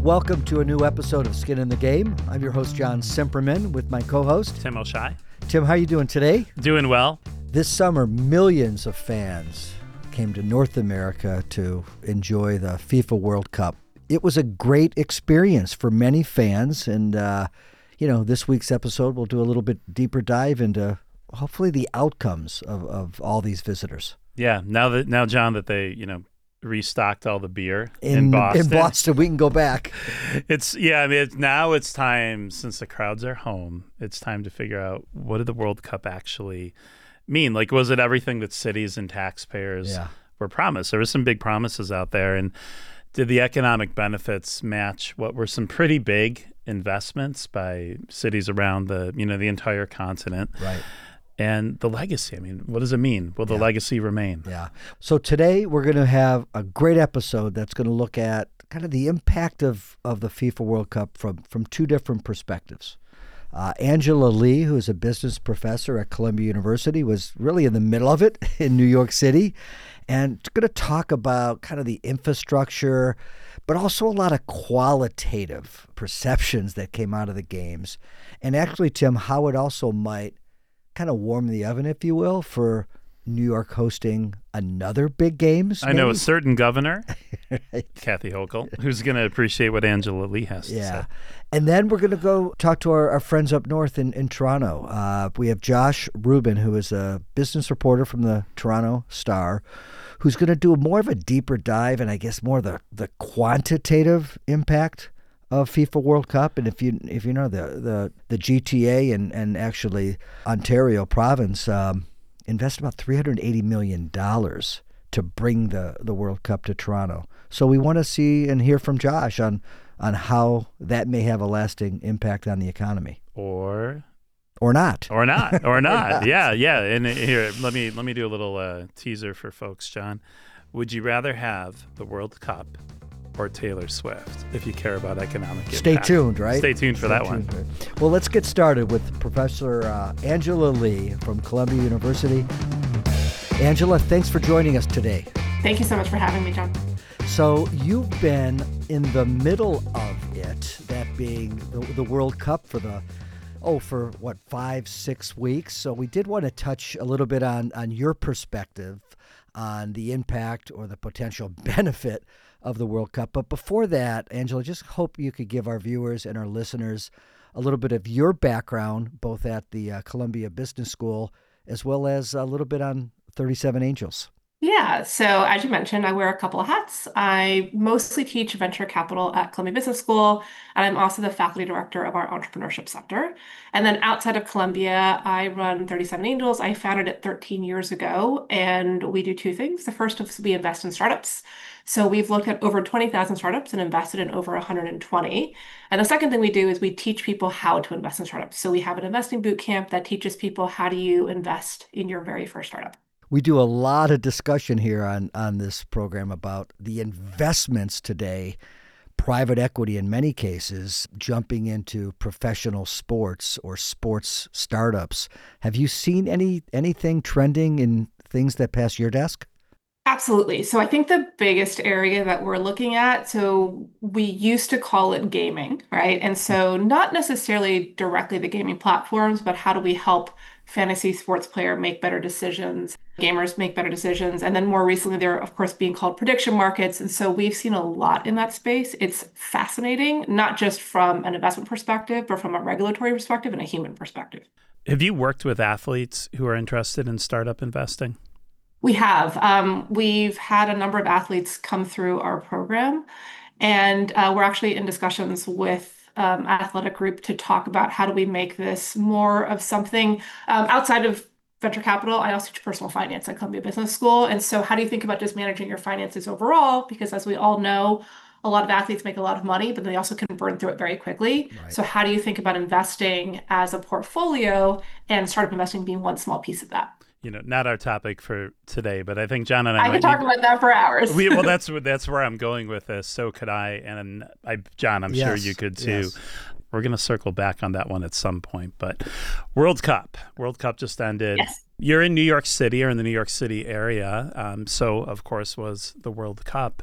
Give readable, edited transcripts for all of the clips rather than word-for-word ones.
Welcome to a new episode of Skin in the Game. I'm your host, John Simperman, with my co-host, Tim O'Shea. Tim, how are you doing today? Doing well. This summer, millions of fans came to North America to enjoy the FIFA World Cup. It was a great experience for many fans, and this week's episode we'll do a little bit deeper dive into hopefully the outcomes of all these visitors. Yeah, now John, that they restocked all the beer in Boston. In Boston, we can go back. Now it's time, since the crowds are home, it's time to figure out, what did the World Cup actually mean? Like, was it everything that cities and taxpayers were promised? There were some big promises out there, and did the economic benefits match what were some pretty big investments by cities around the entire continent? Right. And the legacy, what does it mean? Will the legacy remain? Yeah. So today we're going to have a great episode that's going to look at kind of the impact of the FIFA World Cup from two different perspectives. Angela Lee, who is a business professor at Columbia University, was really in the middle of it in New York City, and going to talk about kind of the infrastructure, but also a lot of qualitative perceptions that came out of the games. And actually, Tim, how it also might kind of warm the oven, if you will, for New York hosting another big games. I know a certain governor, right. Kathy Hochul, who's going to appreciate what Angela Lee has to say. And then we're going to go talk to our friends up north in Toronto. We have Josh Rubin, who is a business reporter from the Toronto Star, who's going to do more of a deeper dive and I guess more of the quantitative impact of FIFA World Cup. And if you know the GTA and actually Ontario province invest about $380 million to bring the World Cup to Toronto. So we want to see and hear from Josh on how that may have a lasting impact on the economy. Or not. Yeah. And here, let me do a little teaser for folks, John. Would you rather have the World Cup or Taylor Swift, if you care about economic impact? Stay tuned, right? Stay tuned for that one. Right. Well, let's get started with Professor Angela Lee from Columbia University. Angela, thanks for joining us today. Thank you so much for having me, John. So you've been in the middle of it, that being the World Cup for 5-6 weeks. So we did want to touch a little bit on your perspective on the impact or the potential benefit of the World Cup. But before that, Angela, just hope you could give our viewers and our listeners a little bit of your background, both at the Columbia Business School, as well as a little bit on 37 Angels. Yeah, so as you mentioned, I wear a couple of hats. I mostly teach venture capital at Columbia Business School, and I'm also the faculty director of our entrepreneurship sector. And then outside of Columbia, I run 37 Angels. I founded it 13 years ago, and we do two things. The first is we invest in startups. So we've looked at over 20,000 startups and invested in over 120. And the second thing we do is we teach people how to invest in startups. So we have an investing boot camp that teaches people how do you invest in your very first startup. We do a lot of discussion here on this program about the investments today, private equity in many cases, jumping into professional sports or sports startups. Have you seen anything trending in things that pass your desk? Absolutely. So I think the biggest area that we're looking at, so we used to call it gaming, right? And so not necessarily directly the gaming platforms, but how do we help fantasy sports player make better decisions, gamers make better decisions. And then more recently, they're of course being called prediction markets. And so we've seen a lot in that space. It's fascinating, not just from an investment perspective, but from a regulatory perspective and a human perspective. Have you worked with athletes who are interested in startup investing? We have. We've had a number of athletes come through our program, and we're actually in discussions with athletic group to talk about how do we make this more of something outside of venture capital. I also teach personal finance at Columbia Business School. And so how do you think about just managing your finances overall? Because as we all know, a lot of athletes make a lot of money, but they also can burn through it very quickly. Right. So how do you think about investing as a portfolio, and startup investing being one small piece of that? Not our topic for today, but I think John and I could talk about that for hours. Well, that's where I'm going with this. So could I, and John, I'm sure you could too. Yes. We're going to circle back on that one at some point. But World Cup just ended. Yes. You're in New York City or in the New York City area. So, of course, was the World Cup.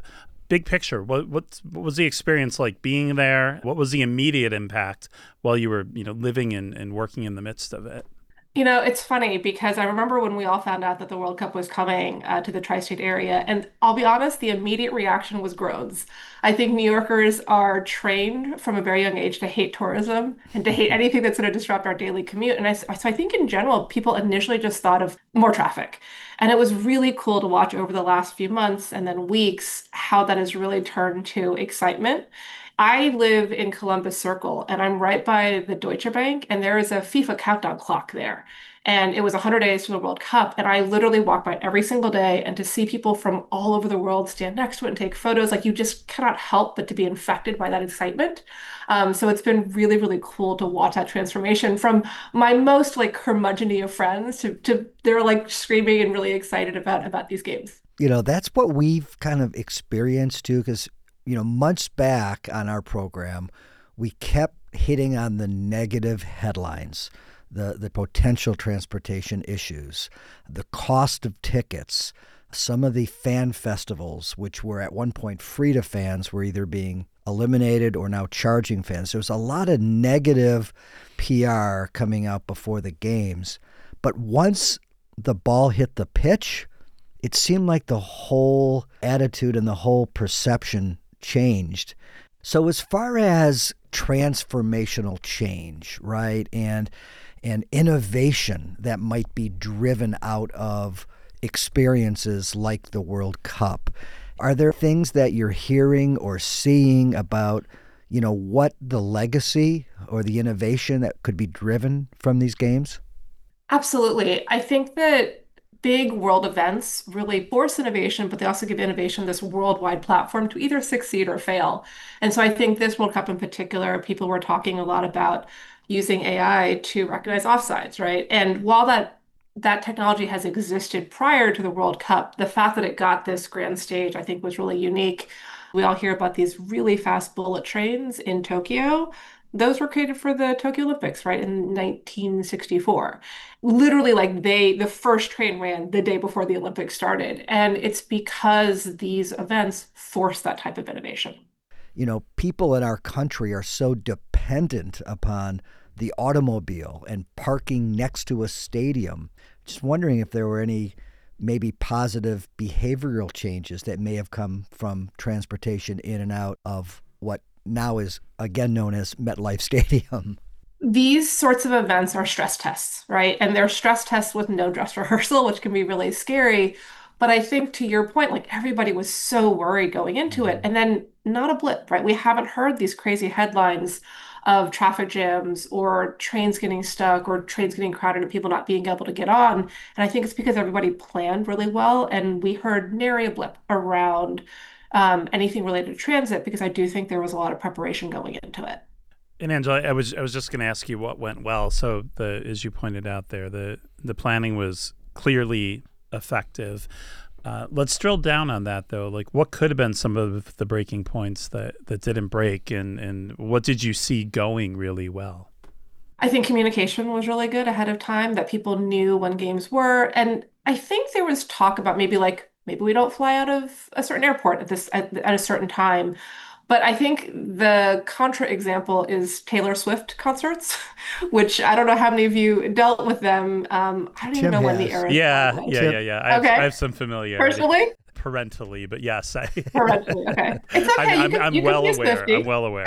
big picture, what was the experience like being there? What was the immediate impact while you were, living and working in the midst of it? It's funny because I remember when we all found out that the World Cup was coming to the tri-state area, and I'll be honest, the immediate reaction was groans. I think New Yorkers are trained from a very young age to hate tourism and to hate anything that's going to disrupt our daily commute. And so I think in general, people initially just thought of more traffic. And it was really cool to watch over the last few months and then weeks how that has really turned to excitement. I live in Columbus Circle and I'm right by the Deutsche Bank, and there is a FIFA countdown clock there. And it was 100 days to the World Cup. And I literally walk by every single day, and to see people from all over the world stand next to it and take photos, like you just cannot help but to be infected by that excitement. So it's been really, really cool to watch that transformation from my most like curmudgeon of friends to they're like screaming and really excited about these games. That's what we've kind of experienced too, because months back on our program, we kept hitting on the negative headlines, the potential transportation issues, the cost of tickets, some of the fan festivals, which were at one point free to fans, were either being eliminated or now charging fans. There was a lot of negative PR coming out before the games. But once the ball hit the pitch, it seemed like the whole attitude and the whole perception changed. So as far as transformational change, right, and innovation that might be driven out of experiences like the World Cup, are there things that you're hearing or seeing about, what the legacy or the innovation that could be driven from these games? Absolutely. I think that big world events really force innovation, but they also give innovation this worldwide platform to either succeed or fail. And so I think this World Cup in particular, people were talking a lot about using AI to recognize offsides, right? And while that technology has existed prior to the World Cup, the fact that it got this grand stage, I think was really unique. We all hear about these really fast bullet trains in Tokyo. Those were created for the Tokyo Olympics, right, in 1964. Literally, like the first train ran the day before the Olympics started. And it's because these events force that type of innovation. People in our country are so dependent upon the automobile and parking next to a stadium. Just wondering if there were any maybe positive behavioral changes that may have come from transportation in and out of what now is again known as MetLife Stadium. These sorts of events are stress tests, right? And they're stress tests with no dress rehearsal, which can be really scary. But I think to your point, like everybody was so worried going into it, and then not a blip, right? We haven't heard these crazy headlines of traffic jams or trains getting stuck or trains getting crowded and people not being able to get on. And I think it's because everybody planned really well, and we heard nary a blip around anything related to transit, because I do think there was a lot of preparation going into it. And Angela, I was just going to ask you what went well. So as you pointed out there, the planning was clearly effective. Let's drill down on that though. Like, what could have been some of the breaking points that didn't break, and what did you see going really well? I think communication was really good ahead of time, that people knew when games were. And I think there was talk about maybe we don't fly out of a certain airport at a certain time. But I think the contra example is Taylor Swift concerts, which I don't know how many of you dealt with them. I don't even know when the era. Yeah. I have some familiarity. Personally? Parentally, but yes. Parentally, okay. It's okay. I'm well aware. I'm well aware.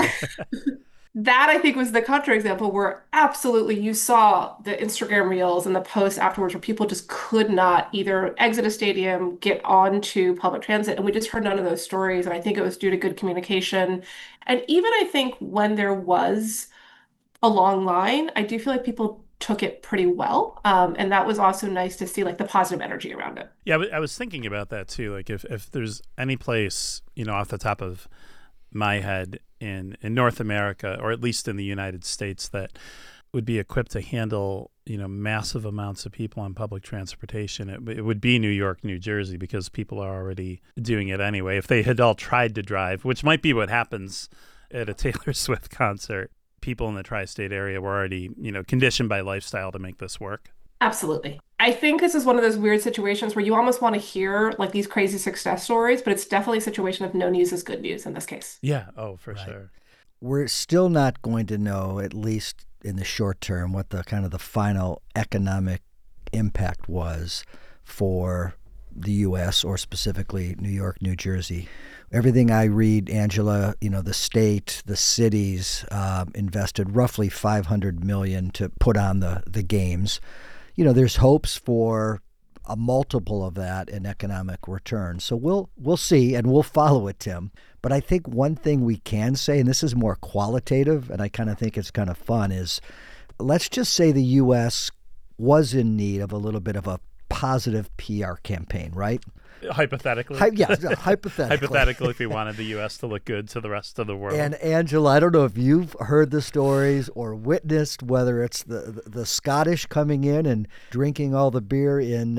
That I think was the contra example where absolutely you saw the Instagram reels and the posts afterwards where people just could not either exit a stadium, get onto public transit. And we just heard none of those stories. And I think it was due to good communication. And even I think when there was a long line, I do feel like people took it pretty well. And that was also nice to see, like, the positive energy around it. Yeah, I was thinking about that too. Like if there's any place, off the top of my head in North America, or at least in the United States, that would be equipped to handle, massive amounts of people on public transportation, it would be New York, New Jersey, because people are already doing it anyway. If they had all tried to drive, which might be what happens at a Taylor Swift concert, people in the tri-state area were already, conditioned by lifestyle to make this work. Absolutely. I think this is one of those weird situations where you almost want to hear like these crazy success stories, but it's definitely a situation of no news is good news in this case. Yeah. Oh, for Right. sure. We're still not going to know, at least in the short term, what the kind of the final economic impact was for the U.S. or specifically New York, New Jersey. Everything I read, Angela, the state, the cities invested roughly $500 million to put on the games. There's hopes for a multiple of that in economic return. So we'll see, and we'll follow it, Tim. But I think one thing we can say, and this is more qualitative, and I kind of think it's kind of fun, is let's just say the U.S. was in need of a little bit of a positive PR campaign, right? Hypothetically. Hypothetically. Hypothetically, if we wanted the U.S. to look good to the rest of the world. And Angela, I don't know if you've heard the stories or witnessed whether it's the Scottish coming in and drinking all the beer in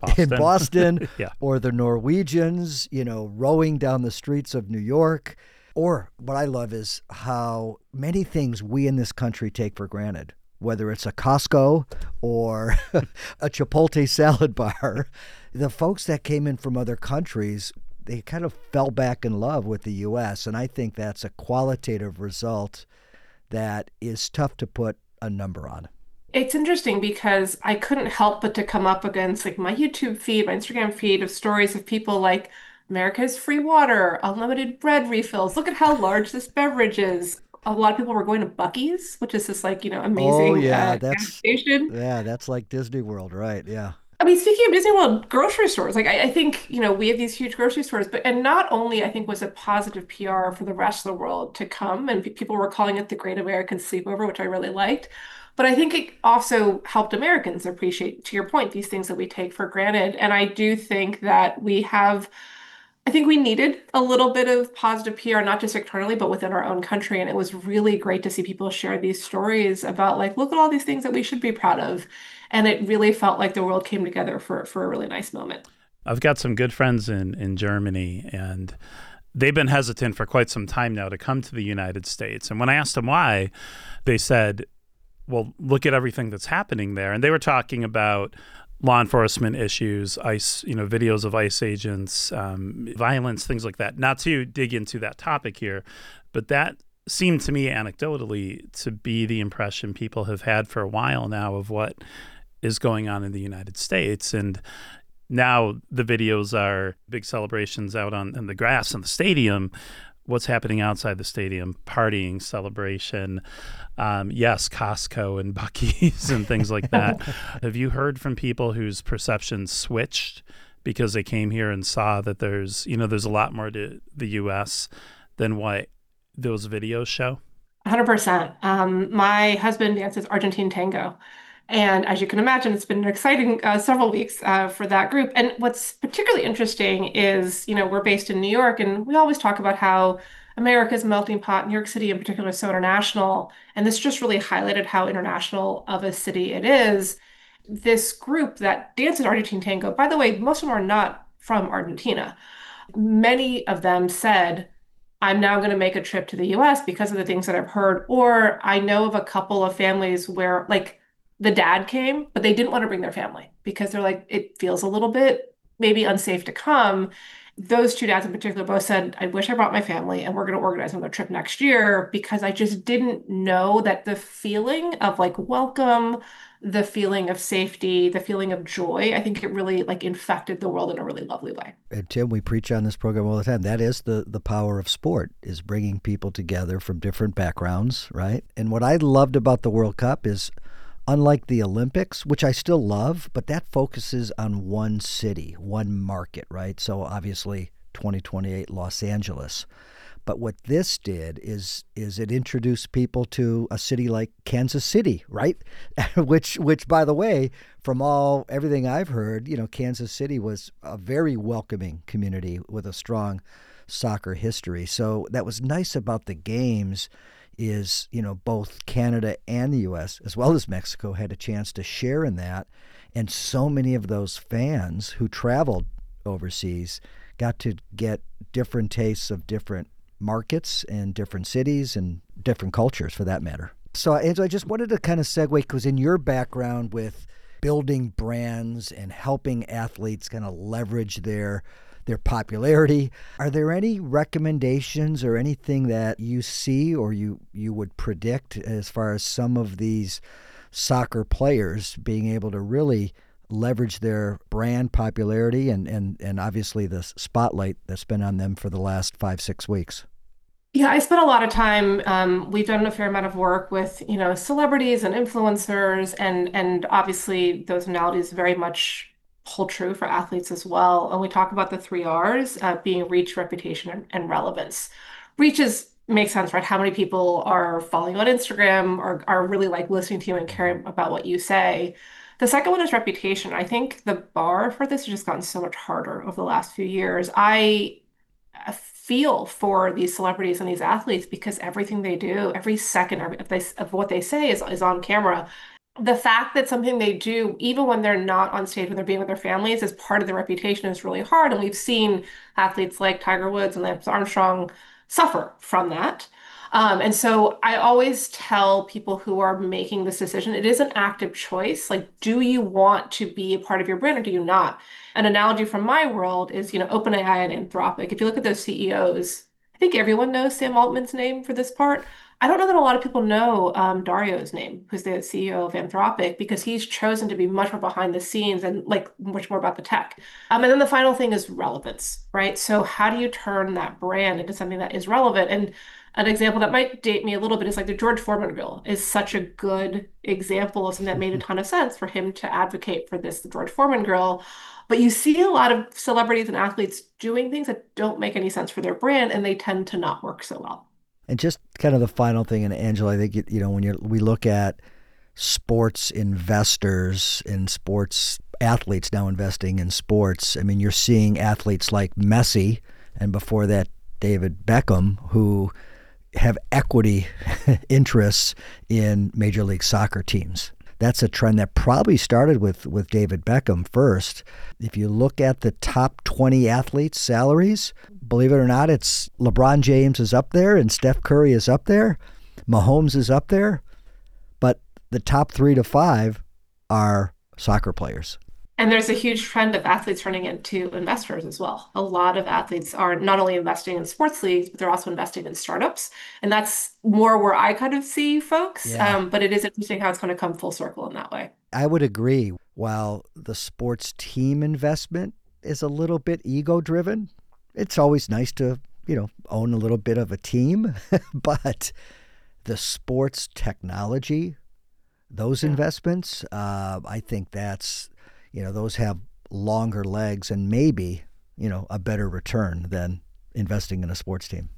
Boston, Yeah. or the Norwegians, rowing down the streets of New York. Or what I love is how many things we in this country take for granted, whether it's a Costco or a Chipotle salad bar. The folks that came in from other countries, they kind of fell back in love with the U.S. And I think that's a qualitative result that is tough to put a number on. It's interesting because I couldn't help but to come up against like my YouTube feed, my Instagram feed of stories of people like America's free water, unlimited bread refills. Look at how large this beverage is. A lot of people were going to Buc-ee's, which is this like, Oh amazing yeah, gas that's station. yeah, that's like Disney World, right? Yeah. I mean, speaking of Disney World, grocery stores, like I think, we have these huge grocery stores, but and not only I think was it positive PR for the rest of the world to come, and people were calling it the Great American Sleepover, which I really liked, but I think it also helped Americans appreciate, to your point, these things that we take for granted. And I do think that I think we needed a little bit of positive PR, not just externally, but within our own country. And it was really great to see people share these stories about like, look at all these things that we should be proud of. And it really felt like the world came together for a really nice moment. I've got some good friends in Germany, and they've been hesitant for quite some time now to come to the United States. And when I asked them why, they said, well, look at everything that's happening there. And they were talking about law enforcement issues, ICE, videos of ICE agents, violence, things like that. Not to dig into that topic here, but that seemed to me anecdotally to be the impression people have had for a while now of what is going on in the United States. And now the videos are big celebrations out in the grass in the stadium. What's happening outside the stadium? Partying, celebration. Yes, Costco and Buc-ee's and things like that. Have you heard from people whose perceptions switched because they came here and saw that there's a lot more to the U.S. than what those videos show? 100%. My husband dances Argentine tango. And as you can imagine, it's been an exciting several weeks for that group. And what's particularly interesting is, we're based in New York, and we always talk about how America's melting pot, New York City in particular, is so international. And this just really highlighted how international of a city it is. This group that dances Argentine tango, by the way, most of them are not from Argentina. Many of them said, I'm now going to make a trip to the US because of the things that I've heard. Or I know of a couple of families where, like, the dad came, but they didn't want to bring their family because they're like, it feels a little bit maybe unsafe to come. Those two dads in particular both said, I wish I brought my family and we're going to organize another trip next year, because I just didn't know that the feeling of like welcome, the feeling of safety, the feeling of joy, I think it really like infected the world in a really lovely way. And Tim, we preach on this program all the time. That is the power of sport, is bringing people together from different backgrounds, right? And what I loved about the World Cup is, unlike the Olympics, which I still love, but that focuses on one city, one market, right? So obviously 2028 Los Angeles. But what this did is it introduced people to a city like Kansas City, right? which by the way, from everything I've heard, Kansas City was a very welcoming community with a strong soccer history. So that was nice about the games is, both Canada and the U.S., as well as Mexico, had a chance to share in that. And so many of those fans who traveled overseas got to get different tastes of different markets and different cities and different cultures, for that matter. So, Angela, I just wanted to kind of segue, because in your background with building brands and helping athletes kind of leverage their popularity. Are there any recommendations or anything that you see or you would predict as far as some of these soccer players being able to really leverage their brand popularity and obviously the spotlight that's been on them for the last 5-6 weeks? Yeah, I spent a lot of time. We've done a fair amount of work with, celebrities and influencers, and obviously those analogies very much hold true for athletes as well. And we talk about the three R's, being reach, reputation, and relevance. Reach makes sense, right? How many people are following you on Instagram or are really like listening to you and caring about what you say? The second one is reputation. I think the bar for this has just gotten so much harder over the last few years. I feel for these celebrities and these athletes because everything they do, every second of what they say is on camera. The fact that something they do, even when they're not on stage, when they're being with their families, is part of their reputation is really hard. And we've seen athletes like Tiger Woods and Lance Armstrong suffer from that. And so I always tell people who are making this decision, it is an active choice. Like, do you want to be a part of your brand or do you not? An analogy from my world is, OpenAI and Anthropic. If you look at those CEOs, I think everyone knows Sam Altman's name for this part. I don't know that a lot of people know Dario's name, who's the CEO of Anthropic, because he's chosen to be much more behind the scenes and like much more about the tech. And then the final thing is relevance, right? So how do you turn that brand into something that is relevant? And an example that might date me a little bit is like the George Foreman grill is such a good example of something that made a ton of sense for him to advocate for this, the George Foreman grill. But you see a lot of celebrities and athletes doing things that don't make any sense for their brand, and they tend to not work so well. And just kind of the final thing, and Angela, I think, when we look at sports investors and sports athletes now investing in sports, I mean, you're seeing athletes like Messi and before that, David Beckham, who have equity interests in Major League Soccer teams. That's a trend that probably started with David Beckham first. If you look at the top 20 athletes' salaries, believe it or not, it's LeBron James is up there and Steph Curry is up there. Mahomes is up there. But the top 3 to 5 are soccer players. And there's a huge trend of athletes turning into investors as well. A lot of athletes are not only investing in sports leagues, but they're also investing in startups. And that's more where I kind of see folks. Yeah. But it is interesting how it's going to come full circle in that way. I would agree. While the sports team investment is a little bit ego-driven, it's always nice to, own a little bit of a team. But the sports technology, those investments, I think that's... those have longer legs and maybe, a better return than investing in a sports team.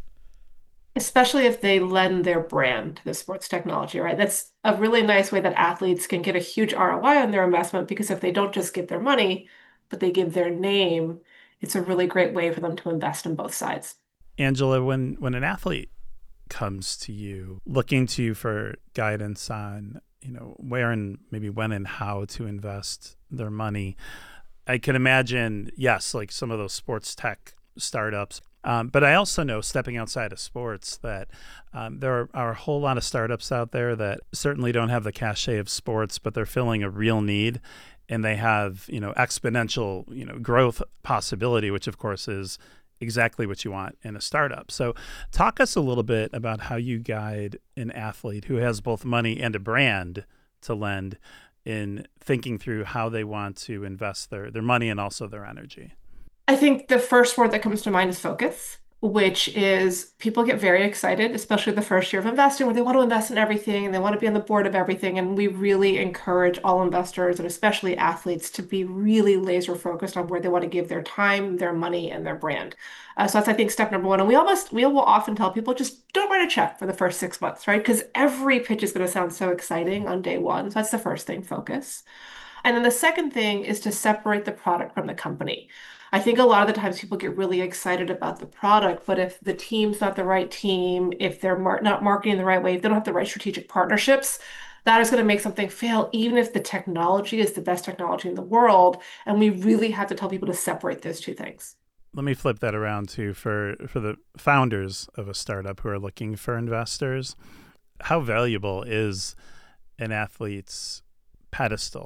Especially if they lend their brand to the sports technology, right? That's a really nice way that athletes can get a huge ROI on their investment because if they don't just give their money, but they give their name, it's a really great way for them to invest in both sides. Angela, when an athlete comes to you looking to you for guidance on where and maybe when and how to invest their money, I can imagine, yes, like some of those sports tech startups. But I also know, stepping outside of sports, that there are a whole lot of startups out there that certainly don't have the cachet of sports, but they're filling a real need, and they have exponential growth possibility, which of course is exactly what you want in a startup. So talk us a little bit about how you guide an athlete who has both money and a brand to lend in thinking through how they want to invest their money and also their energy. I think the first word that comes to mind is focus, which is people get very excited, especially the first year of investing, where they want to invest in everything and they want to be on the board of everything. And we really encourage all investors and especially athletes to be really laser focused on where they want to give their time, their money, and their brand. So that's, I think, step number one. And we will often tell people just don't write a check for the first 6 months, right? Because every pitch is going to sound so exciting on day one. So that's the first thing, focus. And then the second thing is to separate the product from the company. I think a lot of the times people get really excited about the product, but if the team's not the right team, if they're not marketing the right way, if they don't have the right strategic partnerships, that is going to make something fail, even if the technology is the best technology in the world. And we really have to tell people to separate those two things. Let me flip that around too for the founders of a startup who are looking for investors. How valuable is an athlete's pedestal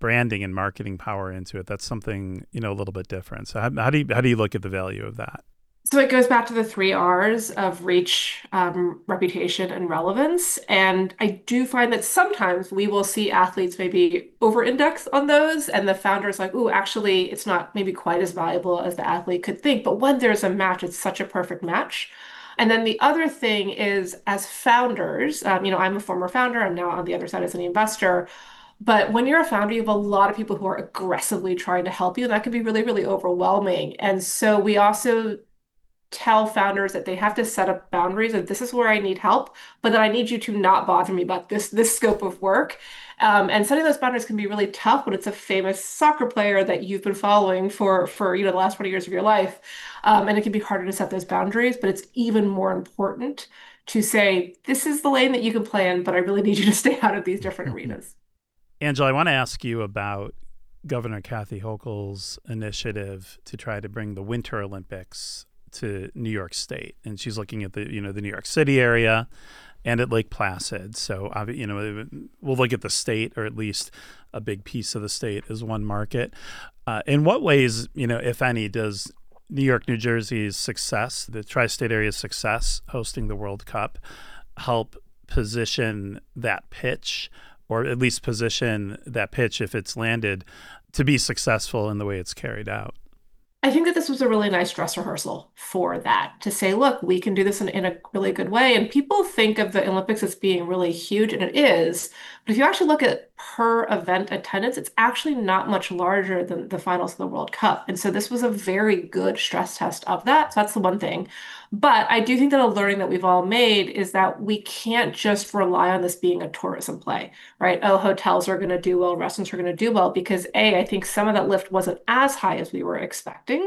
branding and marketing power into it. That's something, a little bit different. So how do you look at the value of that? So it goes back to the 3 Rs of reach, reputation, and relevance. And I do find that sometimes we will see athletes maybe over-index on those, and the founder's like, "Ooh, actually, it's not maybe quite as valuable as the athlete could think." But when there's a match, it's such a perfect match. And then the other thing is, as founders, I'm a former founder. I'm now on the other side as an investor. But when you're a founder, you have a lot of people who are aggressively trying to help you, and that can be really, really overwhelming. And so we also tell founders that they have to set up boundaries of this is where I need help, but then I need you to not bother me about this scope of work. And setting those boundaries can be really tough when it's a famous soccer player that you've been following for the last 20 years of your life. And it can be harder to set those boundaries, but it's even more important to say, this is the lane that you can play in, but I really need you to stay out of these different arenas. Angela, I want to ask you about Governor Kathy Hochul's initiative to try to bring the Winter Olympics to New York State, and she's looking at the New York City area and at Lake Placid. So we'll look at the state, or at least a big piece of the state, as one market. In what ways, if any, does New York, New Jersey's success, the tri-state area's success hosting the World Cup, help position that pitch, or at least position that pitch, if it's landed, to be successful in the way it's carried out? I think that this was a really nice dress rehearsal for that, to say, look, we can do this in a really good way. And people think of the Olympics as being really huge, and it is. But if you actually look at per event attendance, it's actually not much larger than the finals of the World Cup. And so this was a very good stress test of that. So that's the one thing. But I do think that a learning that we've all made is that we can't just rely on this being a tourism play, right? Oh, hotels are going to do well, restaurants are going to do well, because I think some of that lift wasn't as high as we were expecting.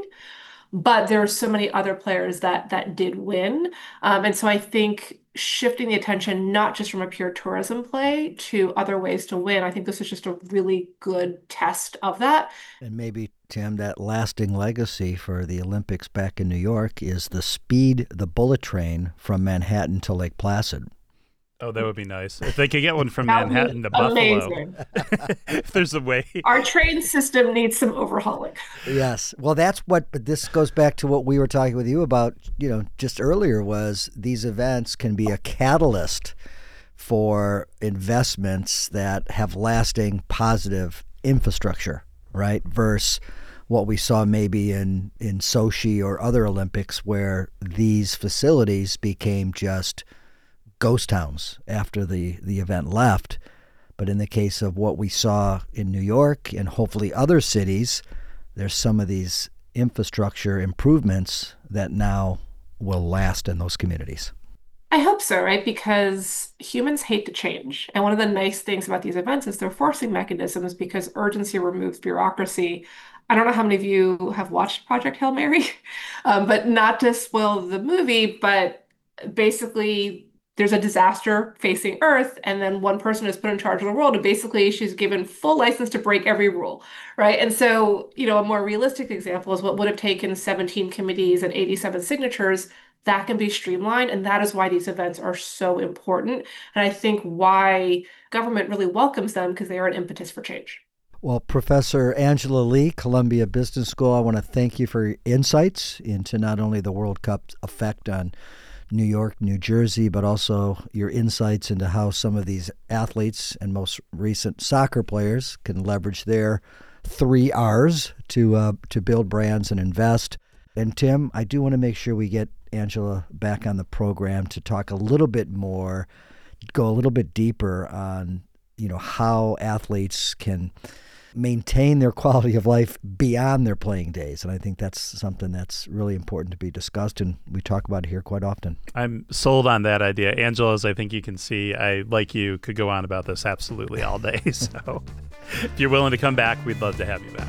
But there are so many other players that did win. And so I think shifting the attention, not just from a pure tourism play to other ways to win, I think this is just a really good test of that. And maybe, Tim, that lasting legacy for the Olympics back in New York is the bullet train from Manhattan to Lake Placid. Oh, that would be nice. If they could get one from Manhattan to Buffalo. If there's a way. Our train system needs some overhauling. Yes. Well, but this goes back to what we were talking with you about, just earlier, was these events can be a catalyst for investments that have lasting positive infrastructure, right? Versus what we saw maybe in Sochi or other Olympics, where these facilities became just ghost towns after the event left. But in the case of what we saw in New York and hopefully other cities, there's some of these infrastructure improvements that now will last in those communities. I hope so, right? Because humans hate to change. And one of the nice things about these events is they're forcing mechanisms, because urgency removes bureaucracy. I don't know how many of you have watched Project Hail Mary, but not to spoil the movie, but basically there's a disaster facing Earth, and then one person is put in charge of the world, and basically she's given full license to break every rule, right? And so, a more realistic example is what would have taken 17 committees and 87 signatures. That can be streamlined, and that is why these events are so important. And I think why government really welcomes them, because they are an impetus for change. Well, Professor Angela Lee, Columbia Business School, I want to thank you for your insights into not only the World Cup's effect on New York, New Jersey, but also your insights into how some of these athletes and most recent soccer players can leverage their 3 Rs to build brands and invest. And Tim, I do want to make sure we get Angela back on the program to talk a little bit more, go a little bit deeper on, how athletes can maintain their quality of life beyond their playing days. And I think that's something that's really important to be discussed, and we talk about it here quite often. I'm sold on that idea. Angela, as I think you can see, I, like you, could go on about this absolutely all day. So if you're willing to come back, we'd love to have you back.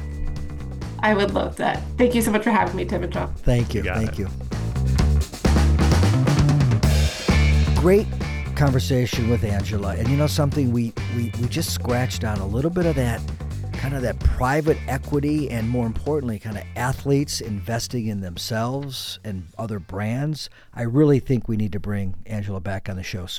I would love that. Thank you so much for having me, Tim and John. Thank you. Thank you. Great conversation with Angela. And something, we just scratched on a little bit of that, kind of that private equity, and more importantly, kind of athletes investing in themselves and other brands. I really think we need to bring Angela back on the show soon.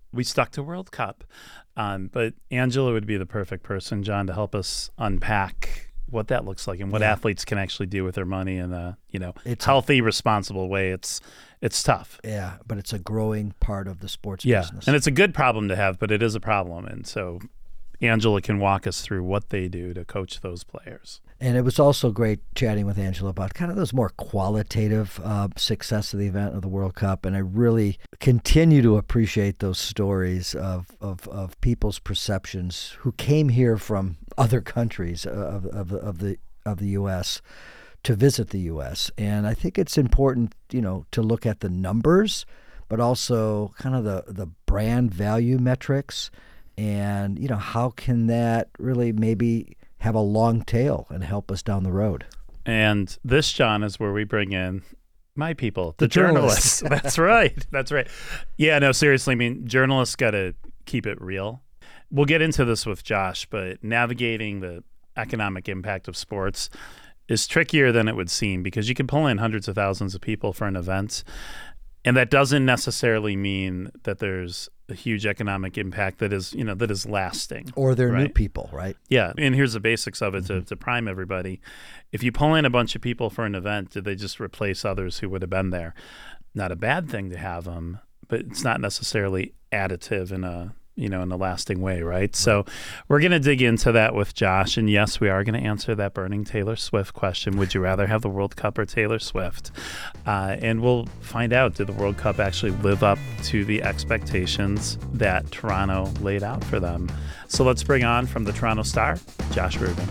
we stuck to World Cup. But Angela would be the perfect person, John, to help us unpack what that looks like and what athletes can actually do with their money in a it's healthy, responsible way. It's tough. Yeah, but it's a growing part of the sports business. And it's a good problem to have, but it is a problem. And so Angela can walk us through what they do to coach those players. And it was also great chatting with Angela about kind of those more qualitative success of the event of the World Cup. And I really continue to appreciate those stories of people's perceptions who came here from other countries of the U.S. to visit the U.S. And I think it's important, to look at the numbers, but also kind of the brand value metrics. And, how can that really maybe have a long tail and help us down the road? And this, John, is where we bring in my people, the journalists. That's right. That's right. Yeah, no, seriously. I mean, journalists got to keep it real. We'll get into this with Josh, but navigating the economic impact of sports is trickier than it would seem because you can pull in hundreds of thousands of people for an event. And that doesn't necessarily mean that there's a huge economic impact that is lasting. Or they're new people, right? Yeah. And here's the basics of it to prime everybody. If you pull in a bunch of people for an event, did they just replace others who would have been there? Not a bad thing to have them, but it's not necessarily additive in a lasting way, right? So we're going to dig into that with Josh. And yes, we are going to answer that burning Taylor Swift question. Would you rather have the World Cup or Taylor Swift? And we'll find out, did the World Cup actually live up to the expectations that Toronto laid out for them? So let's bring on from the Toronto Star, Josh Rubin.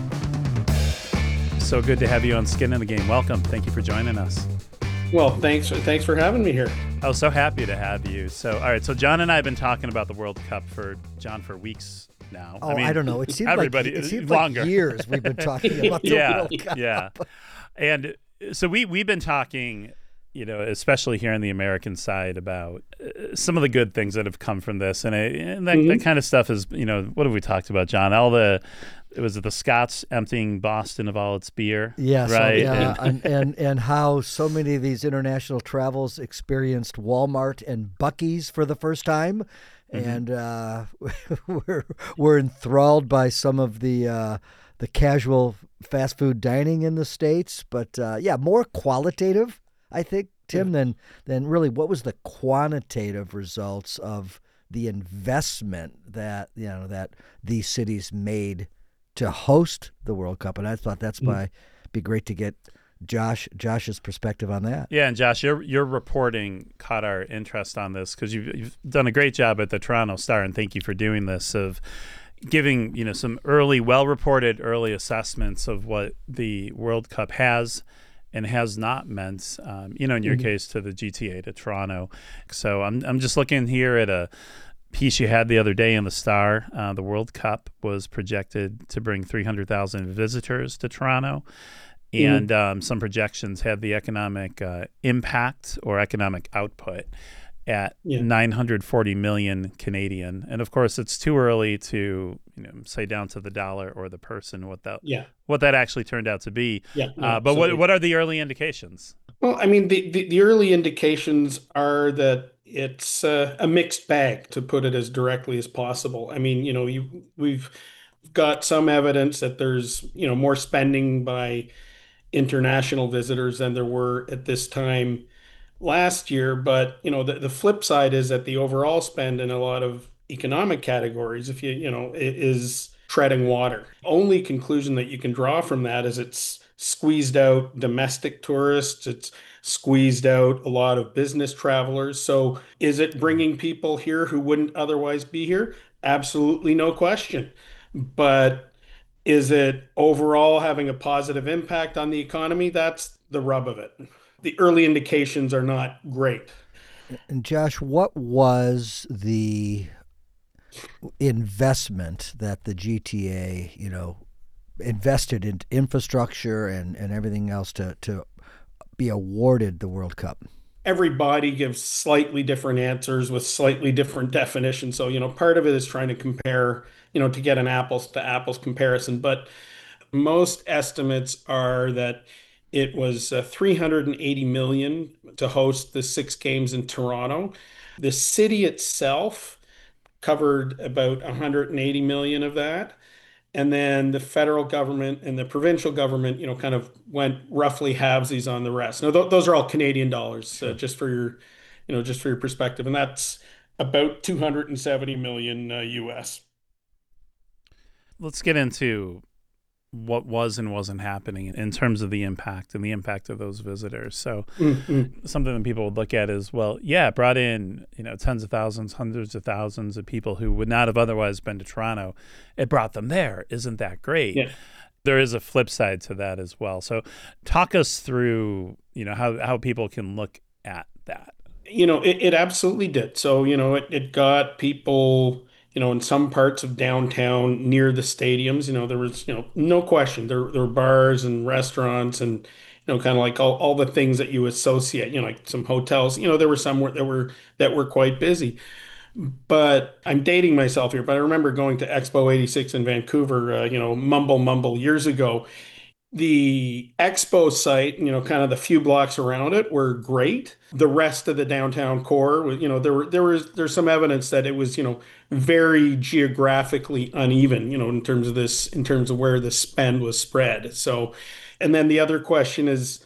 So good to have you on Skin in the Game. Welcome. Thank you for joining us. Well, thanks for having me here. Oh, so happy to have you. So, all right. So John and I have been talking about the World Cup for weeks now. Oh, I don't know. It seems longer. Like years we've been talking about the World Cup. Yeah. And so we've been talking, especially here on the American side about some of the good things that have come from this. And that kind of stuff is, what have we talked about, John? Was it the Scots emptying Boston of all its beer? Yes, right. And how so many of these international travels experienced Walmart and Buc-ee's for the first time, and we're enthralled by some of the casual fast food dining in the States. But more qualitative, I think, Tim, than really what was the quantitative results of the investment that that these cities made to host the World Cup. And I thought be great to get Josh's perspective on that. Yeah, and Josh, your reporting caught our interest on this because you've done a great job at the Toronto Star, and thank you for doing this, of giving some well-reported early assessments of what the World Cup has and has not meant, in your case, to the GTA, to Toronto. So I'm just looking here at a piece you had the other day in the Star. The World Cup was projected to bring 300,000 visitors to Toronto, and some projections had the economic impact or economic output at 940 million Canadian. And of course, it's too early to say down to the dollar or the person what that actually turned out to be. But what are the early indications? Well, I mean, the early indications are that it's a mixed bag, to put it as directly as possible. I mean, we've got some evidence that there's more spending by international visitors than there were at this time last year. But the flip side is that the overall spend in a lot of economic categories, if it is treading water. Only conclusion that you can draw from that is it's squeezed out domestic tourists. It's squeezed out a lot of business travelers. So is it bringing people here who wouldn't otherwise be here? Absolutely no question. But is it overall having a positive impact on the economy? That's the rub of it. The early indications are not great. And Josh, what was the investment that the GTA, invested in infrastructure and everything else to be awarded the World Cup? Everybody gives slightly different answers with slightly different definitions. So, part of it is trying to compare, to get an apples to apples comparison. But most estimates are that it was 380 million to host the 6 games in Toronto. The city itself covered about 180 million of that. And then the federal government and the provincial government, kind of went roughly halvesies on the rest. Now, those are all Canadian dollars, Sure. just for your perspective, and that's about 270 million US. Let's get into what was and wasn't happening in terms of the impact and the impact of those visitors. So something that people would look at is, well, yeah, it brought in, tens of thousands, hundreds of thousands of people who would not have otherwise been to Toronto. It brought them there. Isn't that great? Yeah. There is a flip side to that as well. So talk us through, how people can look at that. It absolutely did. So, it got people, in some parts of downtown near the stadiums, there was, no question, there were bars and restaurants and, kind of like all the things that you associate, like some hotels, there were some that were quite busy. But I'm dating myself here, but I remember going to Expo 86 in Vancouver, mumble years ago. The expo site, kind of the few blocks around it were great. The rest of the downtown core was, there's some evidence that it was, very geographically uneven, in terms of where the spend was spread. So, and then the other question is,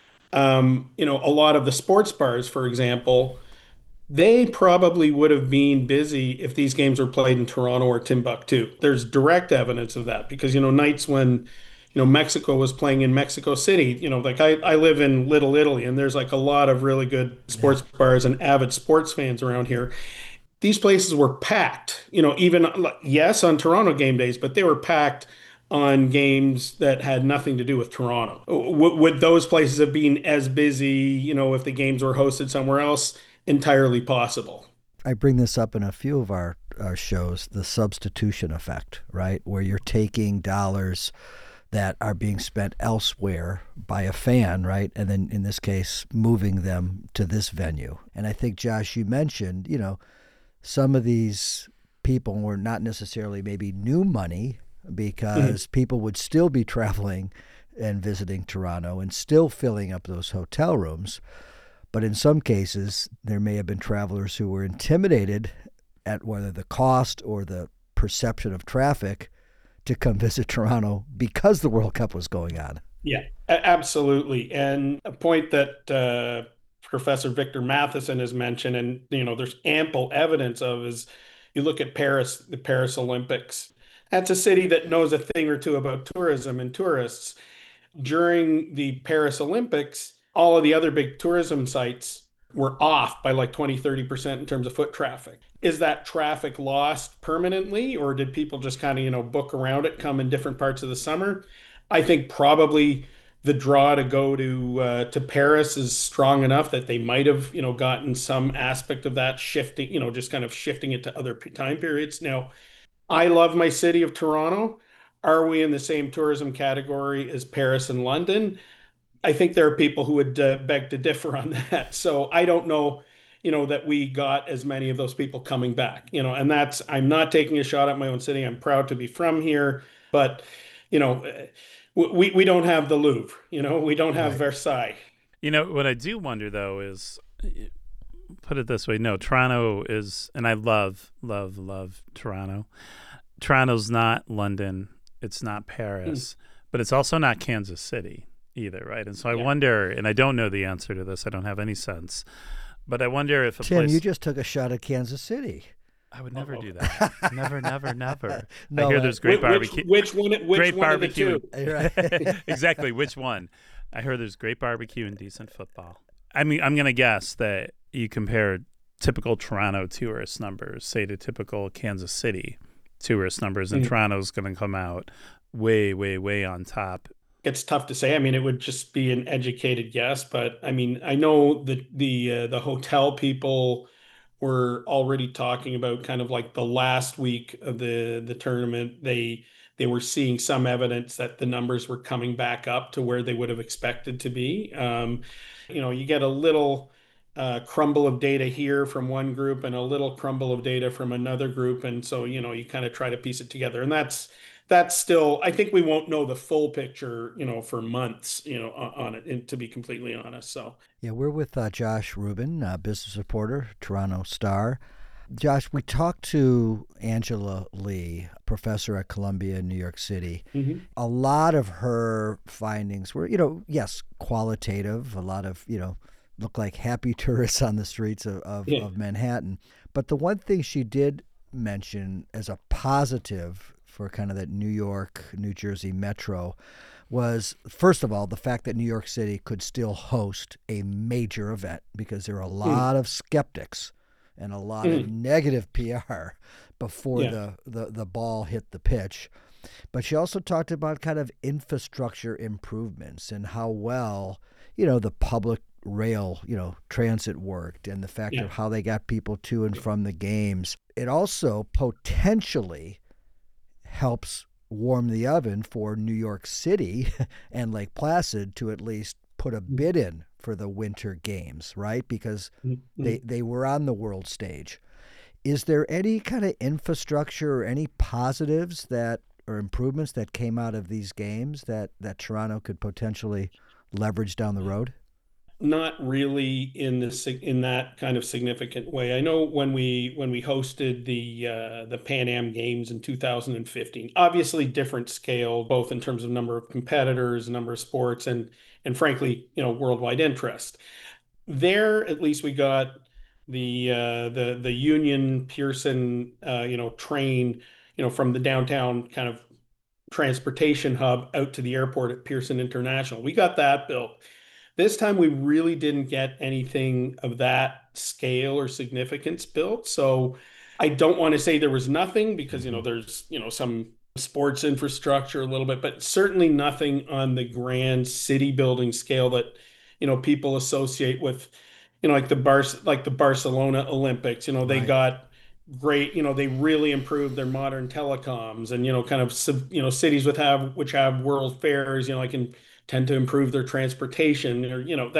a lot of the sports bars, for example, they probably would have been busy if these games were played in Toronto or Timbuktu. There's direct evidence of that because, nights when, Mexico was playing in Mexico City, like I live in Little Italy and there's like a lot of really good sports bars and avid sports fans around here. These places were packed, even, yes, on Toronto game days, but they were packed on games that had nothing to do with Toronto. Would those places have been as busy, if the games were hosted somewhere else? Entirely possible. I bring this up in a few of our shows, the substitution effect, right? Where you're taking dollars that are being spent elsewhere by a fan, right? And then in this case, moving them to this venue. And I think, Josh, you mentioned, some of these people were not necessarily maybe new money because people would still be traveling and visiting Toronto and still filling up those hotel rooms. But in some cases, there may have been travelers who were intimidated at whether the cost or the perception of traffic to come visit Toronto because the World Cup was going on. Yeah, absolutely. And a point that Professor Victor Matheson has mentioned, and there's ample evidence of, is you look at Paris, the Paris Olympics. That's a city that knows a thing or two about tourism and tourists. During the Paris Olympics, all of the other big tourism sites were off by like 20-30% in terms of foot traffic. Is that traffic lost permanently, or did people just kind of, book around it, come in different parts of the summer? I think probably the draw to go to Paris is strong enough that they might have, gotten some aspect of that shifting, just kind of shifting it to other time periods. Now, I love my city of Toronto. Are we in the same tourism category as Paris and London? I think there are people who would beg to differ on that. So I don't know, that we got as many of those people coming back, and I'm not taking a shot at my own city. I'm proud to be from here, but, we don't have the Louvre, we don't have Versailles. What I do wonder, though, is, put it this way. No, Toronto is, and I love, love, love Toronto. Toronto's not London. It's not Paris, but it's also not Kansas City either, right? And so I wonder, and I don't know the answer to this. I don't have any sense, but I wonder if Tim, you just took a shot at Kansas City. I would never do that. Never, never, never. No, I hear there's great barbecue. Which one? Great one barbecue. Of the two? Exactly. Which one? I heard there's great barbecue and decent football. I mean, I'm going to guess that you compare typical Toronto tourist numbers, say, to typical Kansas City tourist numbers, and Toronto's going to come out way, way, way on top. It's tough to say. I mean, it would just be an educated guess, but I mean, I know that the hotel people were already talking about kind of like the last week of the tournament. They were seeing some evidence that the numbers were coming back up to where they would have expected to be. You get a little crumble of data here from one group and a little crumble of data from another group, and so you kind of try to piece it together, and that's still, I think we won't know the full picture, for months, on it, and to be completely honest. So yeah, we're with Josh Rubin, business reporter, Toronto Star. Josh, we talked to Angela Lee, professor at Columbia in New York City. Hmm. A lot of her findings were, yes, qualitative. A lot of, look like happy tourists on the streets Yeah. of Manhattan. But the one thing she did mention as a positive for kind of that New York, New Jersey metro was, first of all, the fact that New York City could still host a major event because there are a Mm. lot of skeptics and a lot of Mm. negative PR before Yeah. the ball hit the pitch. But she also talked about kind of infrastructure improvements and how well, the public rail, transit worked and the fact Yeah. of how they got people to and from the games. It also potentially helps warm the oven for New York City and Lake Placid to at least put a bid in for the winter games, right? Because Mm. they were on the world stage. Is there any kind of infrastructure or any positives that or improvements that came out of these games that Toronto could potentially leverage down the road? Not really in that kind of significant way. I know when we hosted the Pan Am Games in 2015, obviously different scale, both in terms of number of competitors, number of sports, and frankly, worldwide interest. There, at least we got the Union Pearson train, from the downtown kind of transportation hub out to the airport at Pearson International. We got that built. This time we really didn't get anything of that scale or significance built. So I don't want to say there was nothing because, Mm-hmm. there's, some sports infrastructure a little bit, but certainly nothing on the grand city building scale that, people associate with, like the Barcelona Olympics. They Right. got great, they really improved their modern telecoms and, kind of, cities which have world fairs, like in tend to improve their transportation or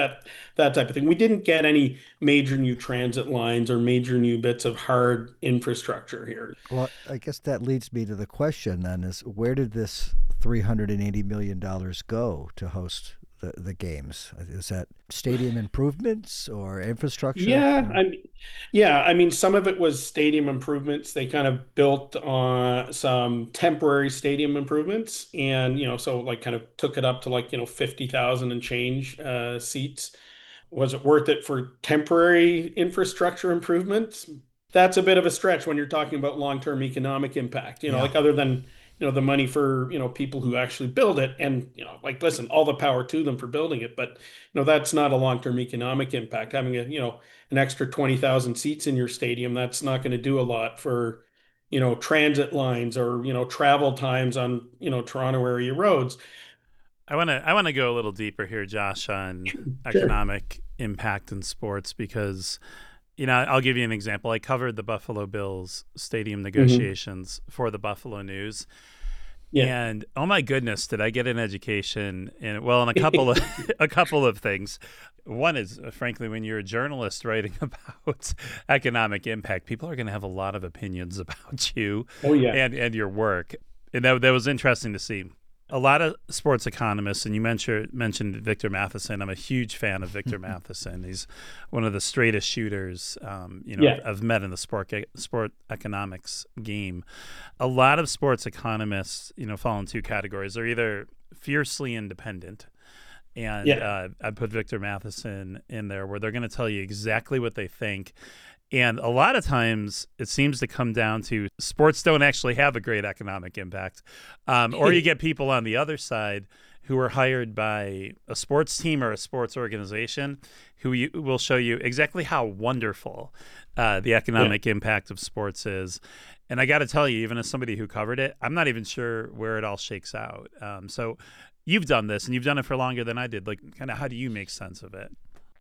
that type of thing. We didn't get any major new transit lines or major new bits of hard infrastructure here. Well, I guess that leads me to the question then is where did this $380 million go to host the games? Is that stadium improvements or infrastructure? Yeah, I mean, some of it was stadium improvements. They kind of built on some temporary stadium improvements, and so like kind of took it up to like 50,000 and change seats. Was it worth it for temporary infrastructure improvements? That's a bit of a stretch when you're talking about long-term economic impact. Yeah. Like other than, the money for, people who actually build it and, like listen, all the power to them for building it, but that's not a long-term economic impact. Having an extra 20,000 seats in your stadium, that's not going to do a lot for, transit lines or, travel times on, Toronto area roads. I want to go a little deeper here, Josh, on Sure. economic impact in sports because I'll give you an example. I covered the Buffalo Bills stadium Hmm. negotiations for the Buffalo News. Yeah. And oh my goodness, did I get an education in a couple of a couple of things. One is frankly when you're a journalist writing about economic impact, people are going to have a lot of opinions about you Oh yeah. and your work. And that was interesting to see. A lot of sports economists, and you mentioned Victor Matheson. I'm a huge fan of Victor Matheson. He's one of the straightest shooters Yeah. I've met in the sport economics game. A lot of sports economists, fall in two categories. They're either fiercely independent, and Yeah. I put Victor Matheson in there, where they're going to tell you exactly what they think. And a lot of times it seems to come down to sports don't actually have a great economic impact. Or you get people on the other side who are hired by a sports team or a sports organization will show you exactly how wonderful the Yeah. economic impact of sports is. And I got to tell you, even as somebody who covered it, I'm not even sure where it all shakes out. So you've done this and you've done it for longer than I did. Like, kind of, how do you make sense of it?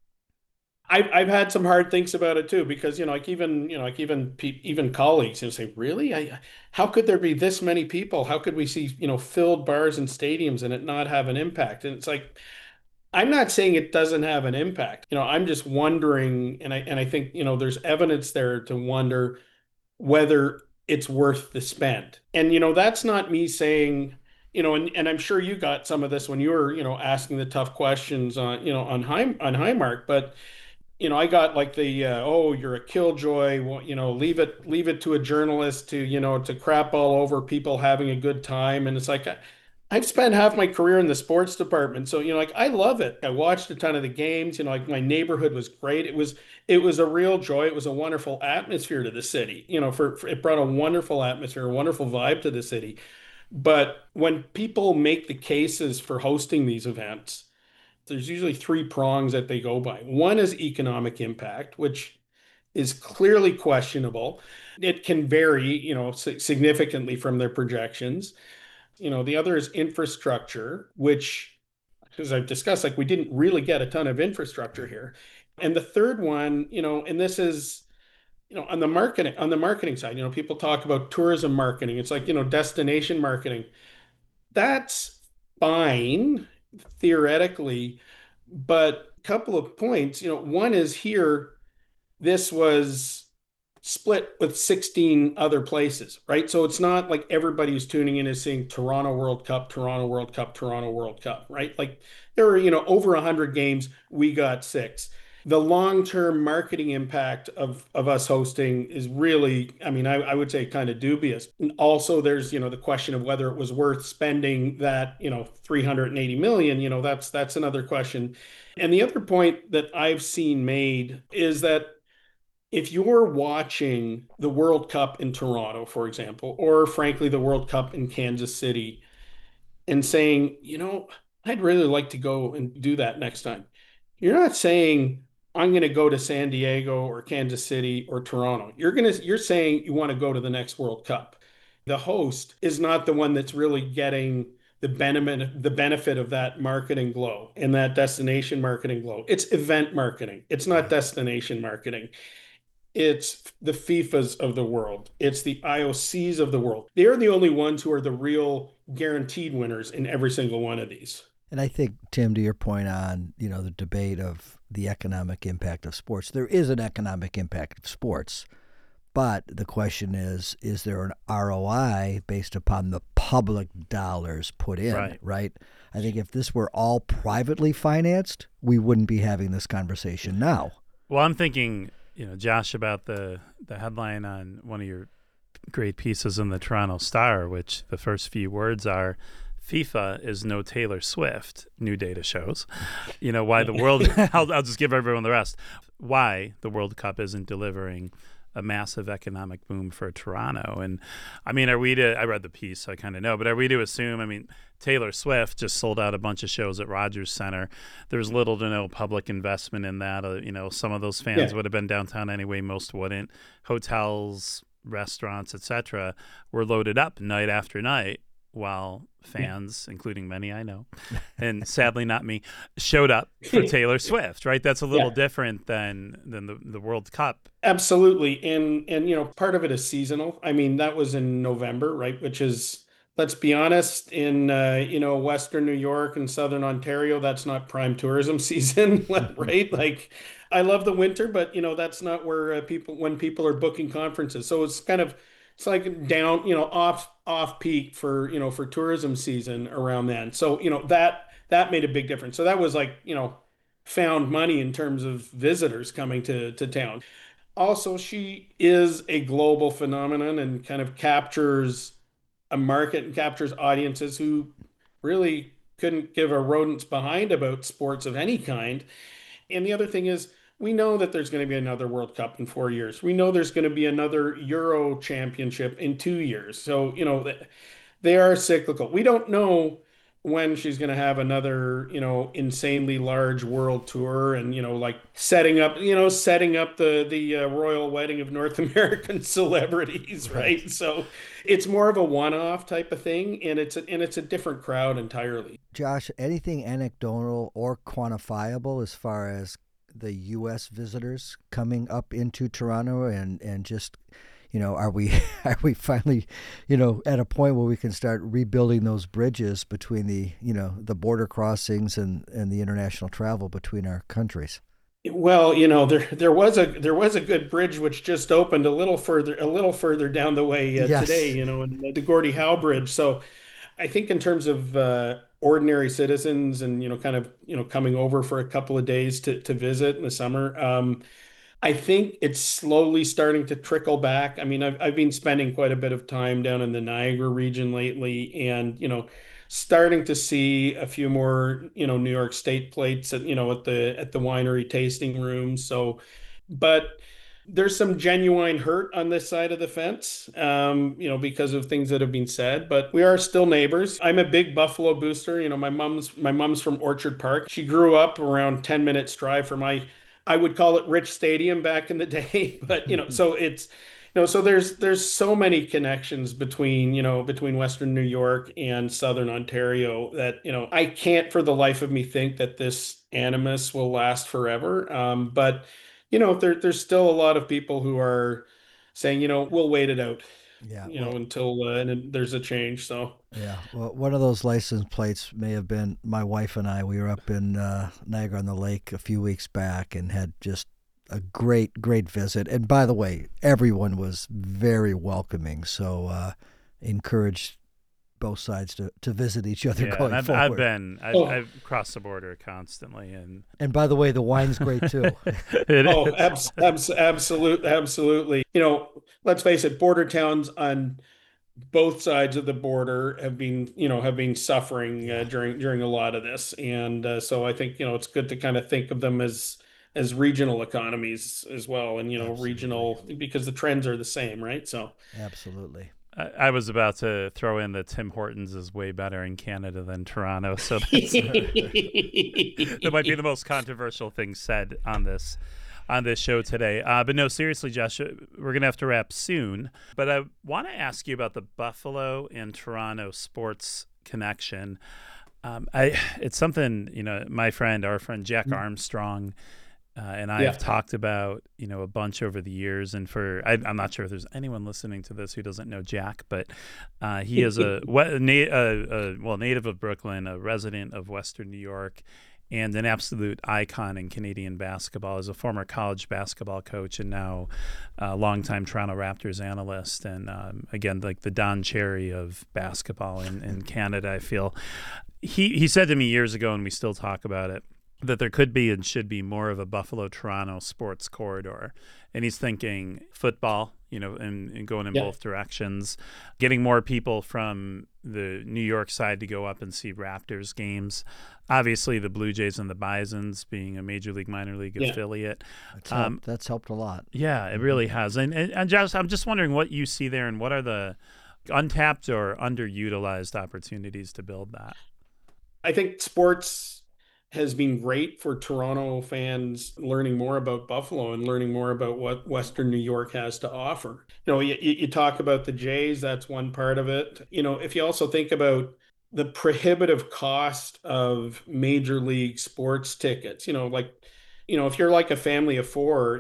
I've had some hard thinks about it too because even colleagues say really how could there be this many people, how could we see filled bars and stadiums and it not have an impact, and it's like I'm not saying it doesn't have an impact. I'm just wondering, and I think there's evidence there to wonder whether it's worth the spend. And that's not me saying, and I'm sure you got some of this when you were asking the tough questions on on Highmark, but I got like the oh, you're a killjoy. Well, leave it to a journalist to to crap all over people having a good time. And it's like I've spent half my career in the sports department, so like I love it. I watched a ton of the games. Like my neighborhood was great. It was a real joy. It was a wonderful atmosphere to the city. For it brought a wonderful atmosphere, a wonderful vibe to the city. But when people make the cases for hosting these events, there's usually three prongs that they go by. One is economic impact, which is clearly questionable. It can vary, significantly from their projections. The other is infrastructure, which, as I've discussed, like we didn't really get a ton of infrastructure here. And the third one, and this is, on the marketing side, people talk about tourism marketing. It's like, destination marketing. That's fine theoretically, but a couple of points. One is here, this was split with 16 other places, right? So it's not like everybody who's tuning in is saying Toronto World Cup, Toronto World Cup, Toronto World Cup, right? Like there were, over 100 games, we got six. The long-term marketing impact of us hosting is really, I mean, I would say kind of dubious. And also there's, the question of whether it was worth spending that, 380 million, that's another question. And the other point that I've seen made is that if you're watching the World Cup in Toronto, for example, or frankly, the World Cup in Kansas City, and saying, I'd really like to go and do that next time. You're not saying, I'm going to go to San Diego or Kansas City or Toronto. You're saying you want to go to the next World Cup. The host is not the one that's really getting the benefit of that marketing glow and that destination marketing glow. It's event marketing. It's not destination marketing. It's the FIFAs of the world. It's the IOCs of the world. They're the only ones who are the real guaranteed winners in every single one of these. And I think, Tim, to your point on, the debate of the economic impact of sports, there is an economic impact of sports. But the question is there an ROI based upon the public dollars put in, right? I think if this were all privately financed, we wouldn't be having this conversation now. Well, I'm thinking, Josh, about the headline on one of your great pieces in the Toronto Star, which the first few words are, FIFA is no Taylor Swift, new data shows. Why the world, I'll just give everyone the rest, why the World Cup isn't delivering a massive economic boom for Toronto. And I mean, I read the piece, so I kind of know, but are we to assume, Taylor Swift just sold out a bunch of shows at Rogers Center. There's little to no public investment in that. Some of those fans would have been downtown anyway, most wouldn't. Hotels, restaurants, etc., were loaded up night after night while fans, including many I know, and sadly not me, showed up for Taylor Swift, right? That's a little different than the World Cup. Absolutely. And part of it is seasonal. I mean, that was in November, right? Which is, let's be honest, in Western New York and Southern Ontario, that's not prime tourism season, right? Like I love the winter, but that's not where when people are booking conferences. So it's like down, off peak for tourism season around then. So, that made a big difference. So that was like, found money in terms of visitors coming to town. Also, she is a global phenomenon and kind of captures a market and captures audiences who really couldn't give a rodent's behind about sports of any kind. And the other thing is, we know that there's going to be another World Cup in 4 years. We know there's going to be another Euro Championship in 2 years. So, they are cyclical. We don't know when she's going to have another, insanely large world tour and, like setting up the royal wedding of North American celebrities, right? So it's more of a one-off type of thing, and it's a different crowd entirely. Josh, anything anecdotal or quantifiable as far as the U.S. visitors coming up into Toronto and just, are we finally, at a point where we can start rebuilding those bridges between the border crossings and the international travel between our countries? Well, there was a good bridge which just opened a little further down the way today, the Gordie Howe Bridge. So I think in terms of ordinary citizens and, kind of, coming over for a couple of days to visit in the summer, I think it's slowly starting to trickle back. I mean, I've been spending quite a bit of time down in the Niagara region lately, and starting to see a few more New York State plates at the winery tasting rooms. So, but there's some genuine hurt on this side of the fence, because of things that have been said. But we are still neighbors. I'm a big Buffalo booster. My mom's from Orchard Park. She grew up around 10 minutes drive from I would call it Rich Stadium back in the day. But so it's so there's so many connections between Western New York and Southern Ontario that I can't for the life of me think that this animus will last forever. But there's still a lot of people who are saying, we'll wait it out, Yeah, well, until and there's a change. So yeah. Well, one of those license plates may have been my wife and I. We were up in Niagara on the Lake a few weeks back and had just a great, great visit. And by the way, everyone was very welcoming. So encouraged both sides to visit each other Yeah, going and forward. I've crossed the border constantly, And by the way, the wine's great too. it oh, is. absolutely. Let's face it, border towns on both sides of the border have been suffering Yeah, during a lot of this, and so I think it's good to kind of think of them as regional economies as well, and absolutely, regional because the trends are the same, right? So absolutely. I was about to throw in that Tim Hortons is way better in Canada than Toronto, so that might be the most controversial thing said on this show today. But no, seriously, Josh, we're gonna have to wrap soon. But I want to ask you about the Buffalo and Toronto sports connection. It's something our friend Jack Armstrong. And I Yeah. have talked about, a bunch over the years. And I'm not sure if there's anyone listening to this who doesn't know Jack, but he is native of Brooklyn, a resident of Western New York, and an absolute icon in Canadian basketball. As a former college basketball coach and now a longtime Toronto Raptors analyst. And again, like the Don Cherry of basketball in Canada, I feel. He said to me years ago, and we still talk about it, that there could be and should be more of a Buffalo-Toronto sports corridor. And he's thinking football, and going in Yeah. both directions, getting more people from the New York side to go up and see Raptors games. Obviously, the Blue Jays and the Bisons being a Major League, minor league Yeah. affiliate. That's helped a lot. Yeah, it really has. And Josh, I'm just wondering what you see there and what are the untapped or underutilized opportunities to build that? I think sports has been great for Toronto fans learning more about Buffalo and learning more about what Western New York has to offer. You talk about the Jays, that's one part of it. If you also think about the prohibitive cost of major league sports tickets, if you're like a family of four,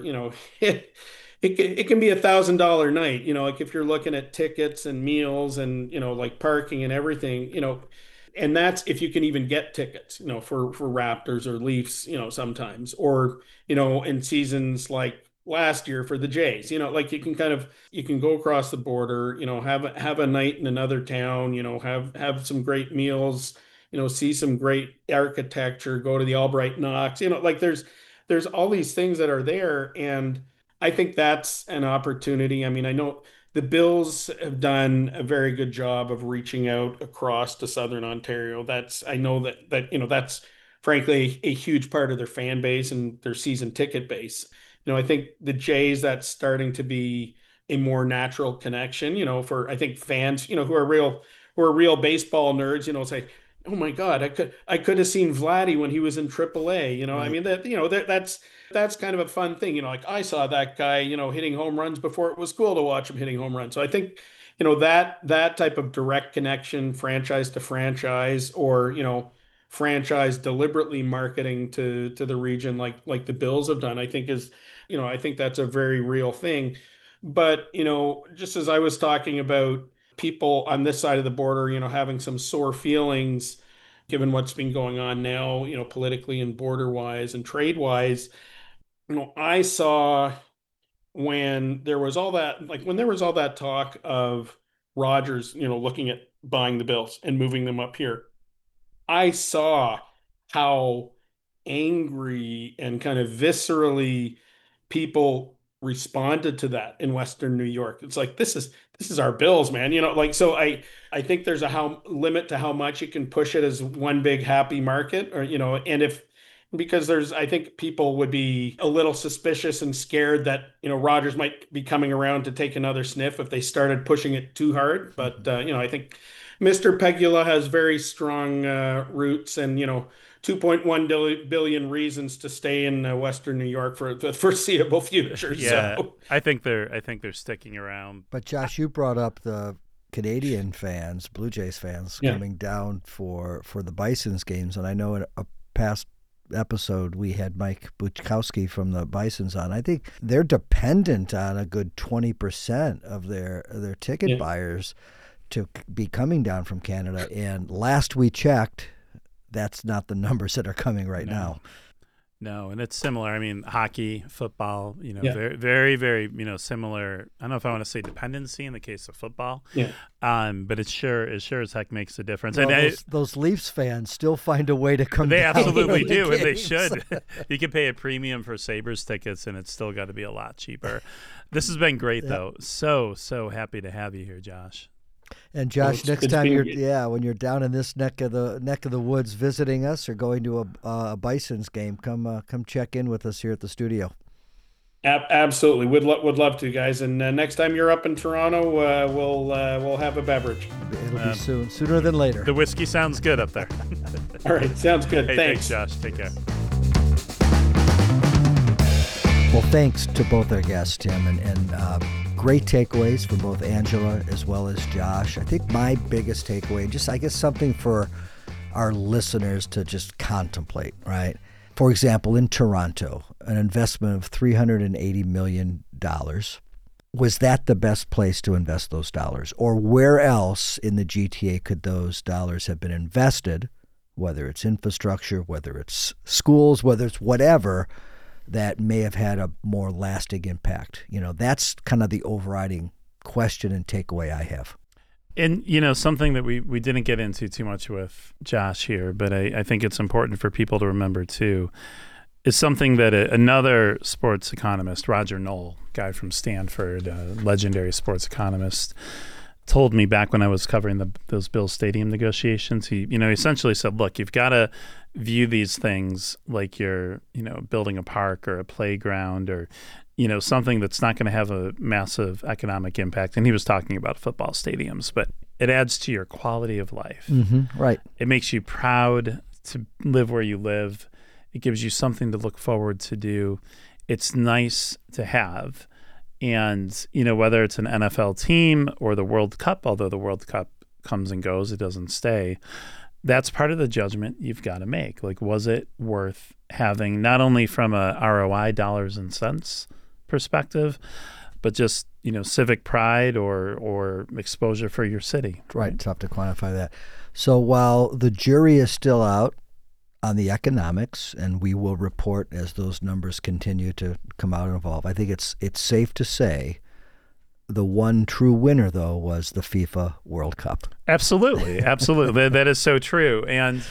it can be $1,000 night, like if you're looking at tickets and meals and, like parking and everything, and that's if you can even get tickets, for Raptors or Leafs, sometimes, or, in seasons like last year for the Jays, like you can go across the border, have a night in another town, have some great meals, see some great architecture, go to the Albright Knox, like there's all these things that are there. And I think that's an opportunity. I mean, I know the Bills have done a very good job of reaching out across to Southern Ontario. I know that's frankly a huge part of their fan base and their season ticket base. I think the Jays, that's starting to be a more natural connection, for I think fans, who are real baseball nerds, say, oh my God, I could have seen Vladdy when he was in AAA. I Right. mean that's kind of a fun thing. Like I saw that guy, hitting home runs before it was cool to watch him hitting home runs. So I think, that type of direct connection, franchise to franchise, or, franchise deliberately marketing to the region like the Bills have done, I think that's a very real thing. But, just as I was talking about people on this side of the border, having some sore feelings given what's been going on now, politically and border wise and trade wise, I saw when there was all that talk of Rogers, looking at buying the Bills and moving them up here. I saw how angry and kind of viscerally people responded to that in Western New York. It's like, this is our Bills, man. Like, so I think there's a limit to how much you can push it as one big happy market, or, and because I think people would be a little suspicious and scared that, Rodgers might be coming around to take another sniff if they started pushing it too hard. But, I think Mr. Pegula has very strong roots and, 2.1 billion reasons to stay in Western New York for the foreseeable future. Yeah, so. I think they're sticking around. But Josh, you brought up the Canadian fans, Blue Jays fans, coming down for the Bison's games, and I know in a past episode we had Mike Buchkowski from the Bisons on. I think they're dependent on a good 20% of their ticket buyers to be coming down from Canada, and last we checked, that's not the numbers that are coming right now. No, and it's similar. I mean, hockey, football, very, very, very, similar. I don't know if I want to say dependency in the case of football, but it sure as heck makes a difference. Well, and those Leafs fans still find a way to come They down. absolutely do, and they should. You can pay a premium for Sabres tickets, and it's still got to be a lot cheaper. This has been great, though. So happy to have you here, Josh. And Josh, next time when you're down in this neck of the woods visiting us or going to a Bison's game, come check in with us here at the studio. Absolutely, would love to, guys. And next time you're up in Toronto, we'll have a beverage. It'll be sooner than later. The whiskey sounds good up there. All right, sounds good. Hey, thanks, Josh. Take care. Well, thanks to both our guests, Tim, and great takeaways from both Angela as well as Josh. I think my biggest takeaway, just I guess something for our listeners to just contemplate, right? For example, in Toronto, an investment of $380 million. Was that the best place to invest those dollars? Or where else in the GTA could those dollars have been invested, whether it's infrastructure, whether it's schools, whether it's whatever, that may have had a more lasting impact? That's kind of the overriding question and takeaway I have. And, something that we didn't get into too much with Josh here, but I think it's important for people to remember too, is something that another sports economist, Roger Knoll, guy from Stanford, a legendary sports economist, told me back when I was covering those Bills Stadium negotiations. He essentially said, look, you've got to view these things like you're, building a park or a playground or, something that's not going to have a massive economic impact. And he was talking about football stadiums, but it adds to your quality of life. Mm-hmm, right. It makes you proud to live where you live. It gives you something to look forward to do. It's nice to have. And, whether it's an NFL team or the World Cup, although the World Cup comes and goes, it doesn't stay, that's part of the judgment you've got to make. Like, was it worth having, not only from a ROI, dollars and cents perspective, but just, civic pride or exposure for your city. Right. Tough to quantify that. So while the jury is still out on the economics, and we will report as those numbers continue to come out and evolve, I think it's safe to say the one true winner, though, was the FIFA World Cup. Absolutely. That is so true. And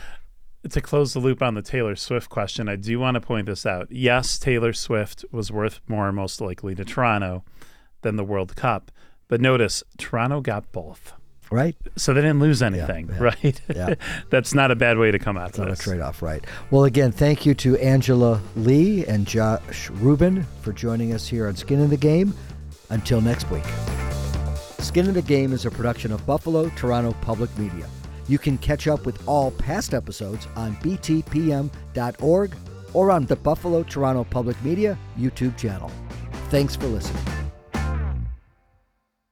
to close the loop on the Taylor Swift question, I do want to point this out. Yes, Taylor Swift was worth more, most likely, to Toronto than the World Cup. But notice, Toronto got both. Right. So they didn't lose anything, right? Yeah. That's not a bad way to come out of this. Not a trade-off, right. Well, again, thank you to Angela Lee and Josh Rubin for joining us here on Skin in the Game. Until next week. Skin in the Game is a production of Buffalo Toronto Public Media. You can catch up with all past episodes on btpm.org or on the Buffalo Toronto Public Media YouTube channel. Thanks for listening.